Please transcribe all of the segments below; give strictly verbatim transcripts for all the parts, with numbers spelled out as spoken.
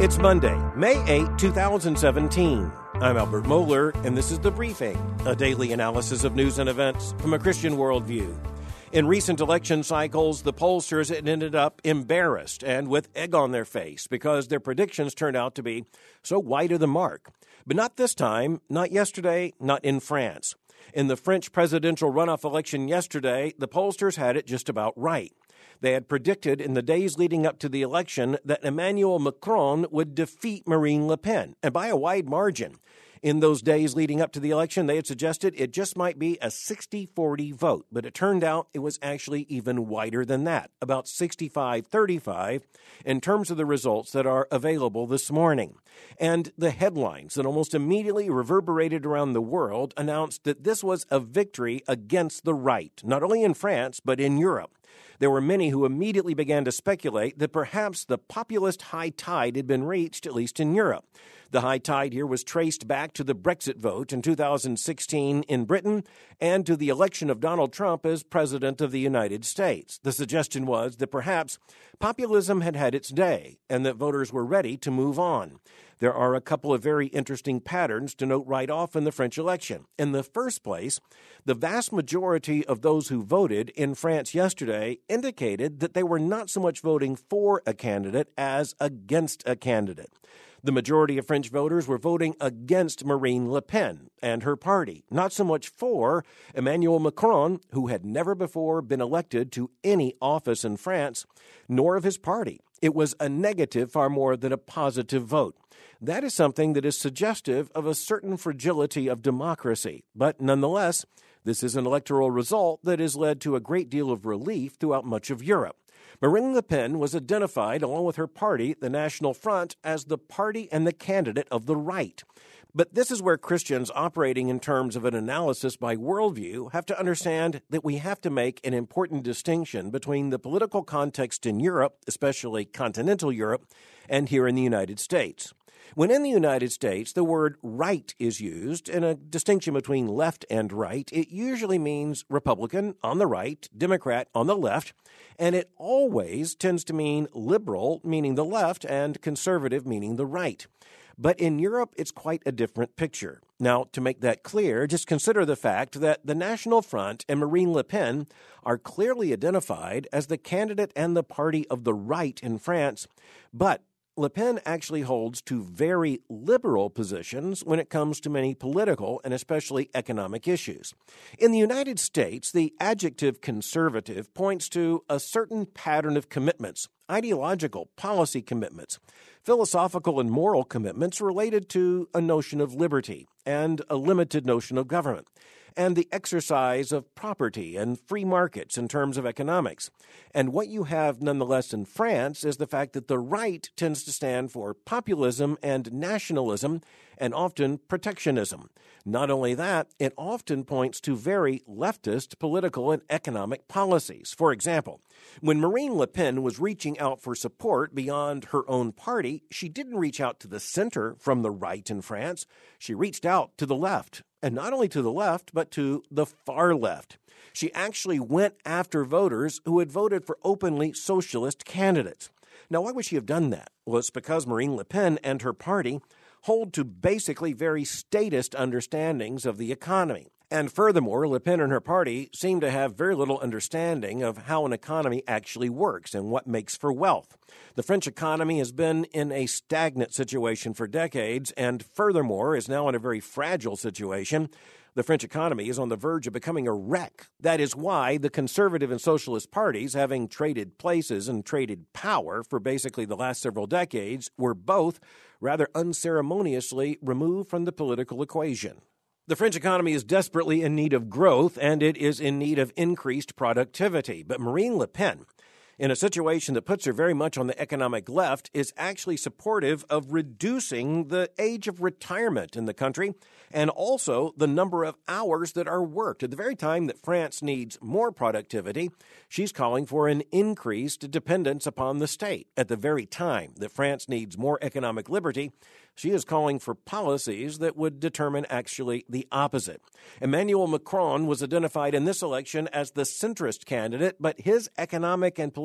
It's Monday, May eighth, twenty seventeen. I'm Albert Mohler, and this is The Briefing, a daily analysis of news and events from a Christian worldview. In recent election cycles, the pollsters had ended up embarrassed and with egg on their face because their predictions turned out to be so wide of the mark. But not this time, not yesterday, not in France. In the French presidential runoff election yesterday, the pollsters had it just about right. They had predicted in the days leading up to the election that Emmanuel Macron would defeat Marine Le Pen, and by a wide margin. In those days leading up to the election, they had suggested it just might be a sixty forty vote, but it turned out it was actually even wider than that, about sixty-five thirty-five in terms of the results that are available this morning. And the headlines that almost immediately reverberated around the world announced that this was a victory against the right, not only in France, but in Europe. There were many who immediately began to speculate that perhaps the populist high tide had been reached, at least in Europe. The high tide here was traced back to the Brexit vote in two thousand sixteen in Britain and to the election of Donald Trump as President of the United States. The suggestion was that perhaps populism had had its day and that voters were ready to move on. There are a couple of very interesting patterns to note right off in the French election. In the first place, the vast majority of those who voted in France yesterday indicated that they were not so much voting for a candidate as against a candidate. The majority of French voters were voting against Marine Le Pen and her party, not so much for Emmanuel Macron, who had never before been elected to any office in France, nor of his party. It was a negative far more than a positive vote. That is something that is suggestive of a certain fragility of democracy. But nonetheless, this is an electoral result that has led to a great deal of relief throughout much of Europe. Marine Le Pen was identified, along with her party, the National Front, as the party and the candidate of the right. But this is where Christians operating in terms of an analysis by worldview have to understand that we have to make an important distinction between the political context in Europe, especially continental Europe, and here in the United States. When in the United States, the word right is used in a distinction between left and right, it usually means Republican on the right, Democrat on the left, and it always tends to mean liberal, meaning the left, and conservative, meaning the right. But in Europe, it's quite a different picture. Now, to make that clear, just consider the fact that the National Front and Marine Le Pen are clearly identified as the candidate and the party of the right in France, but Le Pen actually holds two very liberal positions when it comes to many political and especially economic issues. In the United States, the adjective conservative points to a certain pattern of commitments, ideological policy commitments, philosophical and moral commitments related to a notion of liberty and a limited notion of government, and the exercise of property and free markets in terms of economics. And what you have nonetheless in France is the fact that the right tends to stand for populism and nationalism and often protectionism. Not only that, it often points to very leftist political and economic policies. For example, when Marine Le Pen was reaching out for support beyond her own party, she didn't reach out to the center from the right in France. She reached out to the left. And not only to the left, but to the far left. She actually went after voters who had voted for openly socialist candidates. Now, why would she have done that? Well, it's because Marine Le Pen and her party hold to basically very statist understandings of the economy. And furthermore, Le Pen and her party seem to have very little understanding of how an economy actually works and what makes for wealth. The French economy has been in a stagnant situation for decades and furthermore is now in a very fragile situation. The French economy is on the verge of becoming a wreck. That is why the conservative and socialist parties, having traded places and traded power for basically the last several decades, were both rather unceremoniously removed from the political equation. The French economy is desperately in need of growth, and it is in need of increased productivity. But Marine Le Pen, in a situation that puts her very much on the economic left, is actually supportive of reducing the age of retirement in the country and also the number of hours that are worked. At the very time that France needs more productivity, she's calling for an increased dependence upon the state. At the very time that France needs more economic liberty, she is calling for policies that would determine actually the opposite. Emmanuel Macron was identified in this election as the centrist candidate, but his economic and political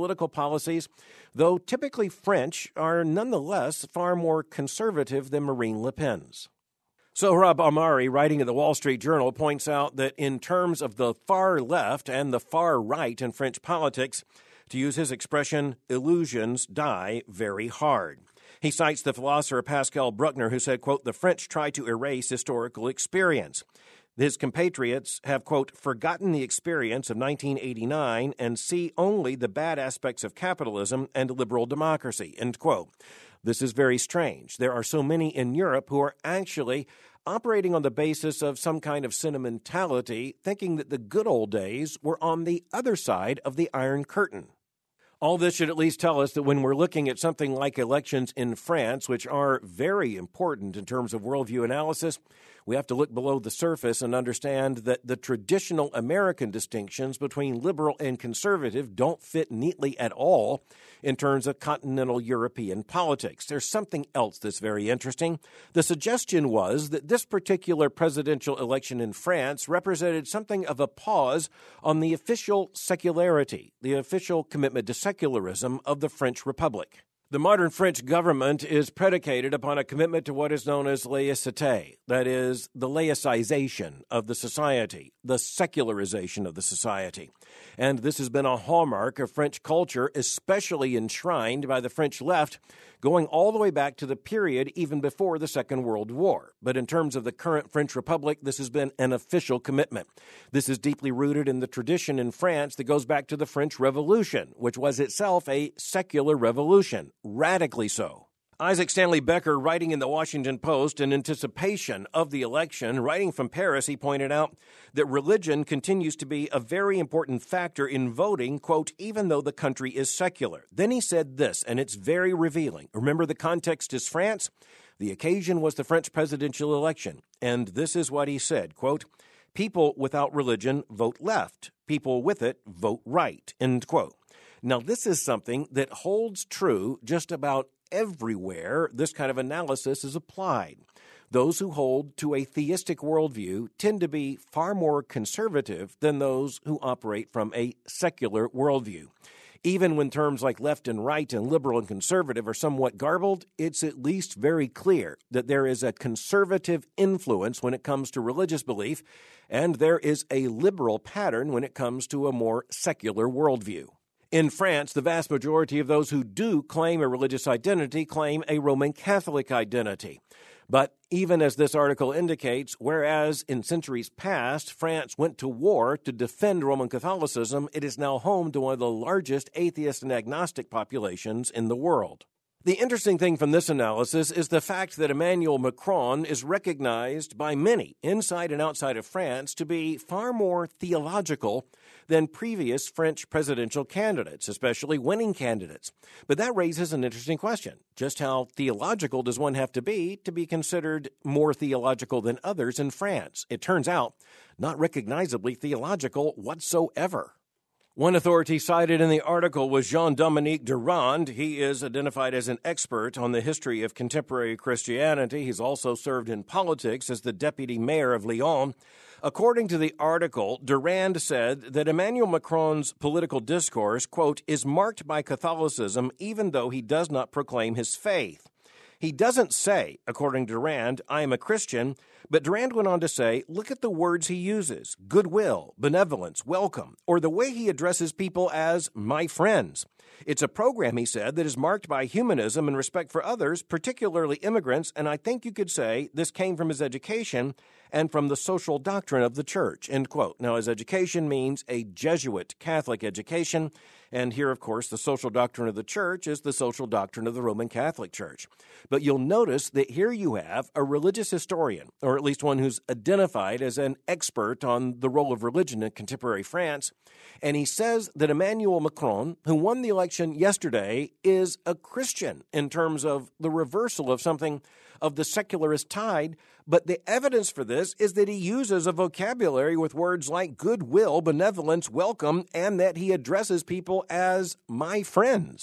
political policies, though typically French, are nonetheless far more conservative than Marine Le Pen's. Sohrab Ahmari, writing at the Wall Street Journal, points out that in terms of the far left and the far right in French politics, to use his expression, illusions die very hard. He cites the philosopher Pascal Bruckner, who said, quote, "The French try to erase historical experience. His compatriots have, quote, forgotten the experience of nineteen eighty-nine and see only the bad aspects of capitalism and liberal democracy," end quote. This is very strange. There are so many in Europe who are actually operating on the basis of some kind of sentimentality, thinking that the good old days were on the other side of the Iron Curtain. All this should at least tell us that when we're looking at something like elections in France, which are very important in terms of worldview analysis, we have to look below the surface and understand that the traditional American distinctions between liberal and conservative don't fit neatly at all in terms of continental European politics. There's something else that's very interesting. The suggestion was that this particular presidential election in France represented something of a pause on the official secularity, the official commitment to secularism of the French Republic. The modern French government is predicated upon a commitment to what is known as laïcité, that is, the laicization of the society, the secularization of the society. And this has been a hallmark of French culture, especially enshrined by the French left, going all the way back to the period even before the Second World War. But in terms of the current French Republic, this has been an official commitment. This is deeply rooted in the tradition in France that goes back to the French Revolution, which was itself a secular revolution, radically so. Isaac Stanley Becker, writing in the Washington Post in anticipation of the election, writing from Paris, he pointed out that religion continues to be a very important factor in voting, quote, even though the country is secular. Then he said this, and it's very revealing. Remember, the context is France. The occasion was the French presidential election. And this is what he said, quote, people without religion vote left. People with it vote right, end quote. Now, this is something that holds true just about everywhere this kind of analysis is applied. Those who hold to a theistic worldview tend to be far more conservative than those who operate from a secular worldview. Even when terms like left and right and liberal and conservative are somewhat garbled, it's at least very clear that there is a conservative influence when it comes to religious belief, and there is a liberal pattern when it comes to a more secular worldview. In France, the vast majority of those who do claim a religious identity claim a Roman Catholic identity. But even as this article indicates, whereas in centuries past France went to war to defend Roman Catholicism, it is now home to one of the largest atheist and agnostic populations in the world. The interesting thing from this analysis is the fact that Emmanuel Macron is recognized by many inside and outside of France to be far more theological than previous French presidential candidates, especially winning candidates. But that raises an interesting question. Just how theological does one have to be to be considered more theological than others in France? It turns out, not recognizably theological whatsoever. One authority cited in the article was Jean-Dominique Durand. He is identified as an expert on the history of contemporary Christianity. He's also served in politics as the deputy mayor of Lyon. According to the article, Durand said that Emmanuel Macron's political discourse, quote, is marked by Catholicism even though he does not proclaim his faith. He doesn't say, according to Durand, I am a Christian, but Durand went on to say, look at the words he uses, goodwill, benevolence, welcome, or the way he addresses people as my friends. It's a program, he said, that is marked by humanism and respect for others, particularly immigrants, and I think you could say this came from his education and from the social doctrine of the church, end quote. Now, his education means a Jesuit Catholic education, and here, of course, the social doctrine of the church is the social doctrine of the Roman Catholic Church. But you'll notice that here you have a religious historian, or at least one who's identified as an expert on the role of religion in contemporary France, and he says that Emmanuel Macron, who won the election yesterday, is a Christian in terms of the reversal of something of the secularist tide, but the evidence for this is that he uses a vocabulary with words like goodwill, benevolence, welcome, and that he addresses people as my friends.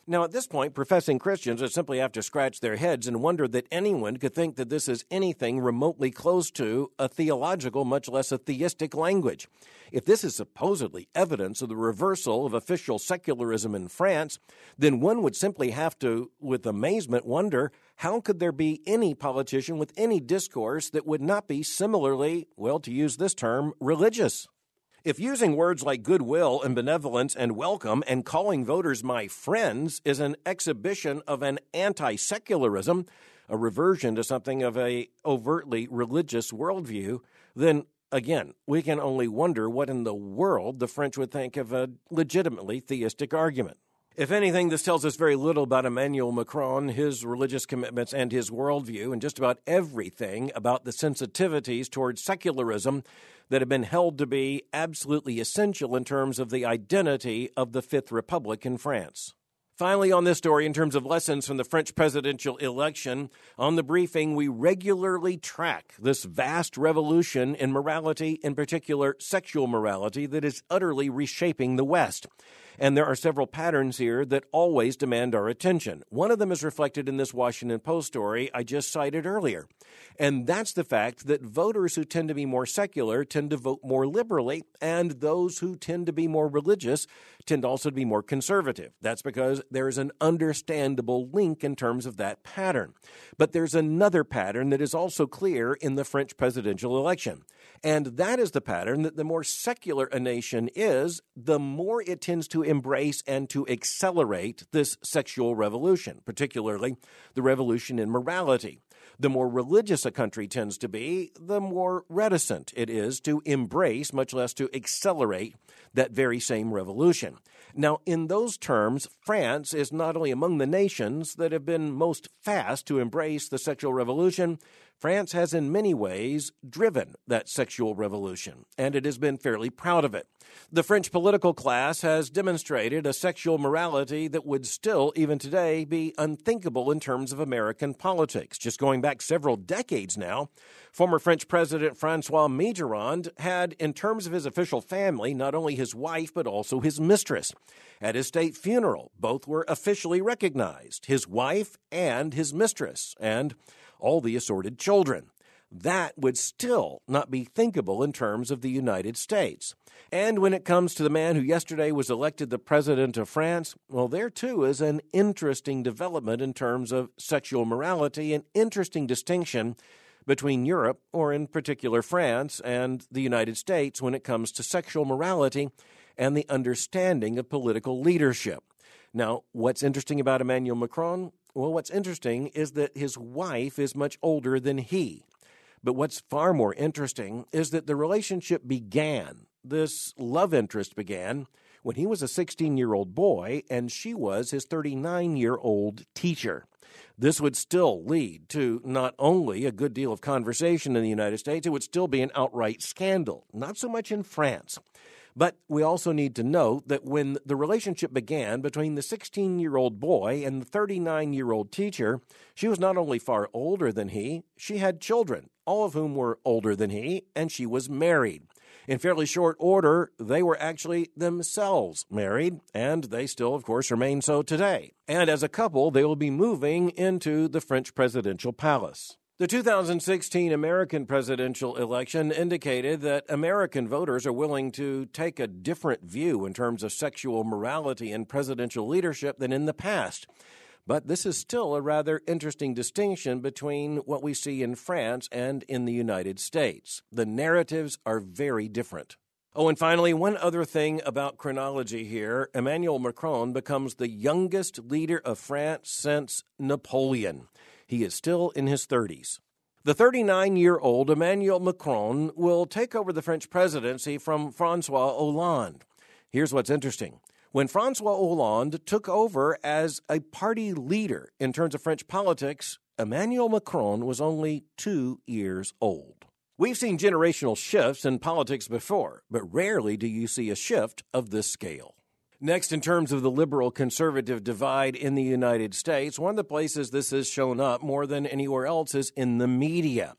Now, at this point, professing Christians would simply have to scratch their heads and wonder that anyone could think that this is anything remotely close to a theological, much less a theistic language. If this is supposedly evidence of the reversal of official secularism in France, then one would simply have to, with amazement, wonder how could there be any politician with any discourse that would not be similarly, well, to use this term, religious? If using words like goodwill and benevolence and welcome and calling voters my friends is an exhibition of an anti-secularism, a reversion to something of a overtly religious worldview, then again, we can only wonder what in the world the French would think of a legitimately theistic argument. If anything, this tells us very little about Emmanuel Macron, his religious commitments, and his worldview, and just about everything about the sensitivities towards secularism that have been held to be absolutely essential in terms of the identity of the Fifth Republic in France. Finally, on this story, in terms of lessons from the French presidential election, on the briefing, we regularly track this vast revolution in morality, in particular sexual morality, that is utterly reshaping the West. And there are several patterns here that always demand our attention. One of them is reflected in this Washington Post story I just cited earlier. And that's the fact that voters who tend to be more secular tend to vote more liberally, and those who tend to be more religious tend also to be more conservative. That's because there is an understandable link in terms of that pattern. But there's another pattern that is also clear in the French presidential election. And that is the pattern that the more secular a nation is, the more it tends to embrace and to accelerate this sexual revolution, particularly the revolution in morality. The more religious a country tends to be, the more reticent it is to embrace, much less to accelerate, that very same revolution. Now, in those terms, France is not only among the nations that have been most fast to embrace the sexual revolution, France has in many ways driven that sexual revolution, and it has been fairly proud of it. The French political class has demonstrated a sexual morality that would still, even today, be unthinkable in terms of American politics. Just going back several decades now, former French President François Mitterrand had, in terms of his official family, not only his wife, but also his mistress. At his state funeral, both were officially recognized, his wife and his mistress, and all the assorted children. That would still not be thinkable in terms of the United States. And when it comes to the man who yesterday was elected the president of France, well, there too is an interesting development in terms of sexual morality, an interesting distinction between Europe, or in particular France, and the United States when it comes to sexual morality and the understanding of political leadership. Now, what's interesting about Emmanuel Macron? Well, what's interesting is that his wife is much older than he. But what's far more interesting is that the relationship began, this love interest began, when he was a sixteen-year-old boy and she was his thirty-nine-year-old teacher. This would still lead to not only a good deal of conversation in the United States, it would still be an outright scandal, not so much in France. But we also need to note that when the relationship began between the sixteen-year-old boy and the thirty-nine-year-old teacher, she was not only far older than he, she had children, all of whom were older than he, and she was married. In fairly short order, they were actually themselves married, and they still, of course, remain so today. And as a couple, they will be moving into the French presidential palace. The two thousand sixteen American presidential election indicated that American voters are willing to take a different view in terms of sexual morality and presidential leadership than in the past. But this is still a rather interesting distinction between what we see in France and in the United States. The narratives are very different. Oh, and finally, one other thing about chronology here. Emmanuel Macron becomes the youngest leader of France since Napoleon. He is still in his thirties. The thirty-nine-year-old Emmanuel Macron will take over the French presidency from François Hollande. Here's what's interesting. When François Hollande took over as a party leader in terms of French politics, Emmanuel Macron was only two years old. We've seen generational shifts in politics before, but rarely do you see a shift of this scale. Next, in terms of the liberal-conservative divide in the United States, one of the places this has shown up more than anywhere else is in the media.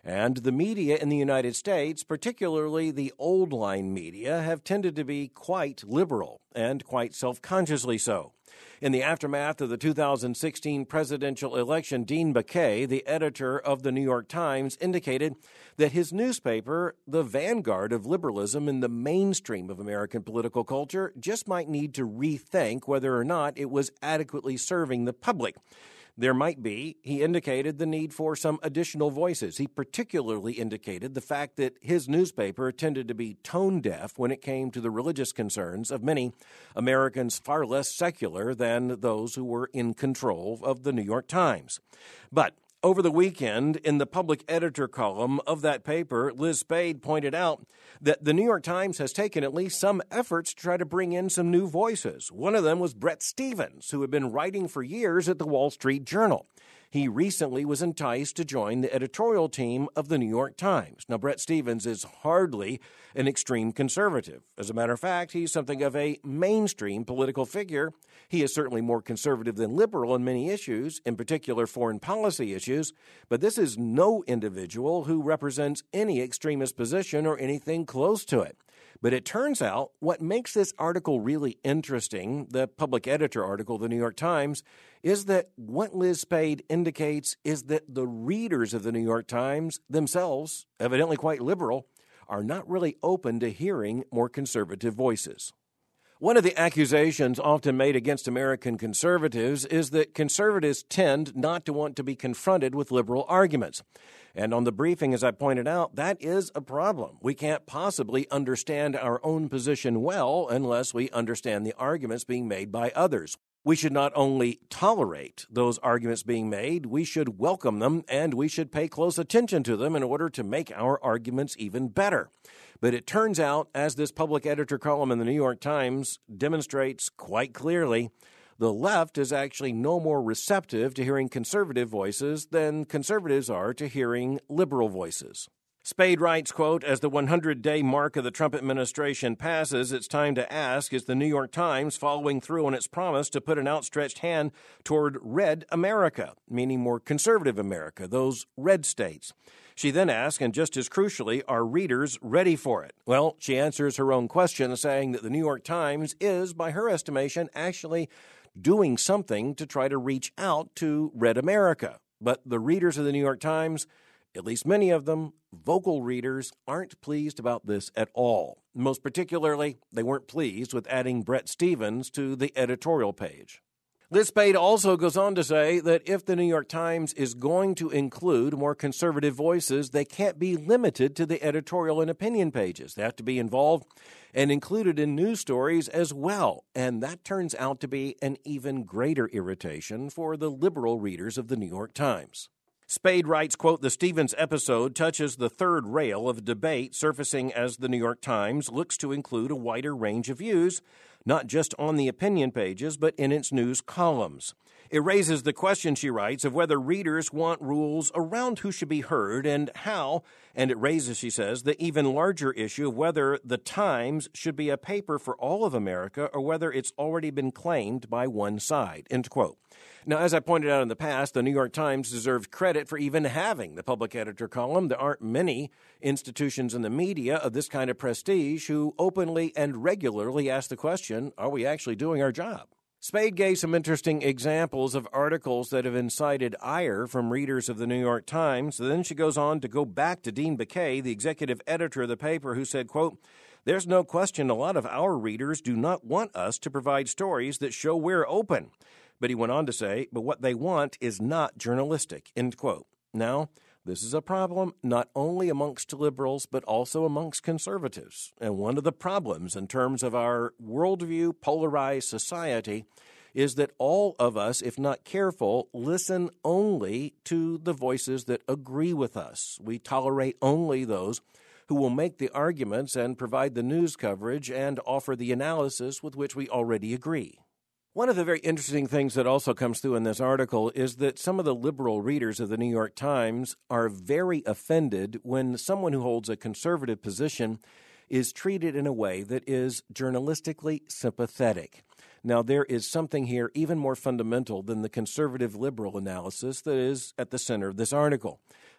And the media in the United States, particularly the old-line media, have tended to be quite liberal, and quite self-consciously so. In the aftermath of the two thousand sixteen presidential election, Dean Baquet, the editor of the New York Times, indicated that his newspaper, the vanguard of liberalism in the mainstream of American political culture, just might need to rethink whether or not it was adequately serving the public. There might be, he indicated, the need for some additional voices. He particularly indicated the fact that his newspaper tended to be tone deaf when it came to the religious concerns of many Americans far less secular than those who were in control of the New York Times. But over the weekend, in the public editor column of that paper, Liz Spade pointed out that the New York Times has taken at least some efforts to try to bring in some new voices. One of them was Bret Stephens, who had been writing for years at the Wall Street Journal. He recently was enticed to join the editorial team of the New York Times. Now, Bret Stephens is hardly an extreme conservative. As a matter of fact, he's something of a mainstream political figure. He is certainly more conservative than liberal on many issues, in particular foreign policy issues, but this is no individual who represents any extremist position or anything close to it. But it turns out what makes this article really interesting, the public editor article of the New York Times, is that what Liz Spade indicates is that the readers of the New York Times themselves, evidently quite liberal, are not really open to hearing more conservative voices. One of the accusations often made against American conservatives is that conservatives tend not to want to be confronted with liberal arguments. And on the briefing, as I pointed out, that is a problem. We can't possibly understand our own position well unless we understand the arguments being made by others. We should not only tolerate those arguments being made, we should welcome them, and we should pay close attention to them in order to make our arguments even better. But it turns out, as this public editor column in the New York Times demonstrates quite clearly, the left is actually no more receptive to hearing conservative voices than conservatives are to hearing liberal voices. Spade writes, quote, as the hundred-day mark of the Trump administration passes, it's time to ask, is the New York Times following through on its promise to put an outstretched hand toward red America, meaning more conservative America, those red states? She then asks, and just as crucially, are readers ready for it? Well, she answers her own question, saying that the New York Times is, by her estimation, actually doing something to try to reach out to red America. But the readers of the New York Times, at least many of them, vocal readers, aren't pleased about this at all. Most particularly, they weren't pleased with adding Bret Stephens to the editorial page. Liz Spade also goes on to say that if the New York Times is going to include more conservative voices, they can't be limited to the editorial and opinion pages. They have to be involved and included in news stories as well. And that turns out to be an even greater irritation for the liberal readers of the New York Times. Spade writes, quote, the Stephens episode touches the third rail of debate surfacing as the New York Times looks to include a wider range of views, not just on the opinion pages, but in its news columns. It raises the question, she writes, of whether readers want rules around who should be heard and how, and it raises, she says, the even larger issue of whether the Times should be a paper for all of America or whether it's already been claimed by one side, end quote. Now, as I pointed out in the past, the New York Times deserves credit for even having the public editor column. There aren't many institutions in the media of this kind of prestige who openly and regularly ask the question, are we actually doing our job? Spade gave some interesting examples of articles that have incited ire from readers of the New York Times. Then she goes on to go back to Dean Baquet, the executive editor of the paper, who said, quote, there's no question a lot of our readers do not want us to provide stories that show we're open. But he went on to say, but what they want is not journalistic, end quote. Now, this is a problem not only amongst liberals, but also amongst conservatives. And one of the problems in terms of our worldview, polarized society, is that all of us, if not careful, listen only to the voices that agree with us. We tolerate only those who will make the arguments and provide the news coverage and offer the analysis with which we already agree. One of the very interesting things that also comes through in this article is that some of the liberal readers of the New York Times are very offended when someone who holds a conservative position is treated in a way that is journalistically sympathetic. Now, there is something here even more fundamental than the conservative-liberal analysis that is at the center of this article.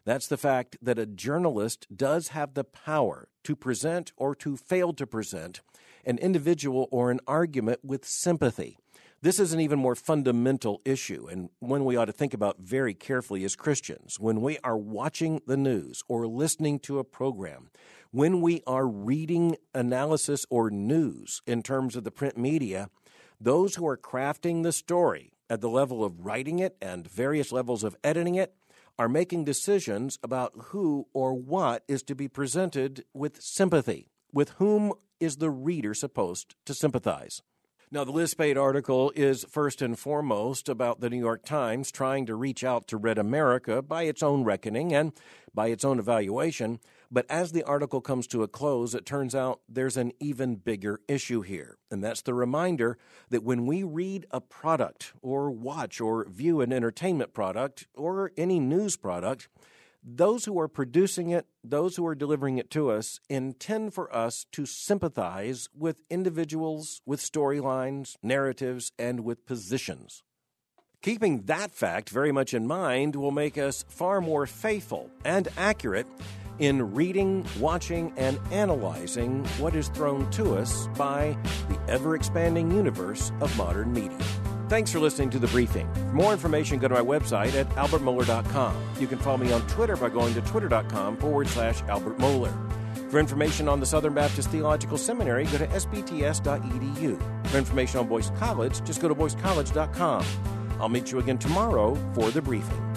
That's the fact that a journalist does have the power to present or to fail to present an individual or an argument with sympathy. This is an even more fundamental issue, and one we ought to think about very carefully as Christians. When we are watching the news or listening to a program, when we are reading analysis or news in terms of the print media, those who are crafting the story at the level of writing it and various levels of editing it are making decisions about who or what is to be presented with sympathy. With whom is the reader supposed to sympathize? Now, the Liz Spade article is first and foremost about the New York Times trying to reach out to Red America by its own reckoning and by its own evaluation. But as the article comes to a close, it turns out there's an even bigger issue here. And that's the reminder that when we read a product or watch or view an entertainment product or any news product, those who are producing it, those who are delivering it to us, intend for us to sympathize with individuals, with storylines, narratives, and with positions. Keeping that fact very much in mind will make us far more faithful and accurate in reading, watching, and analyzing what is thrown to us by the ever-expanding universe of modern media. Thanks for listening to The Briefing. For more information, go to my website at albert mohler dot com. You can follow me on Twitter by going to twitter.com forward slash Albert Mohler. For information on the Southern Baptist Theological Seminary, go to s b t s dot e d u. For information on Boyce College, just go to boyce college dot com. I'll meet you again tomorrow for The Briefing.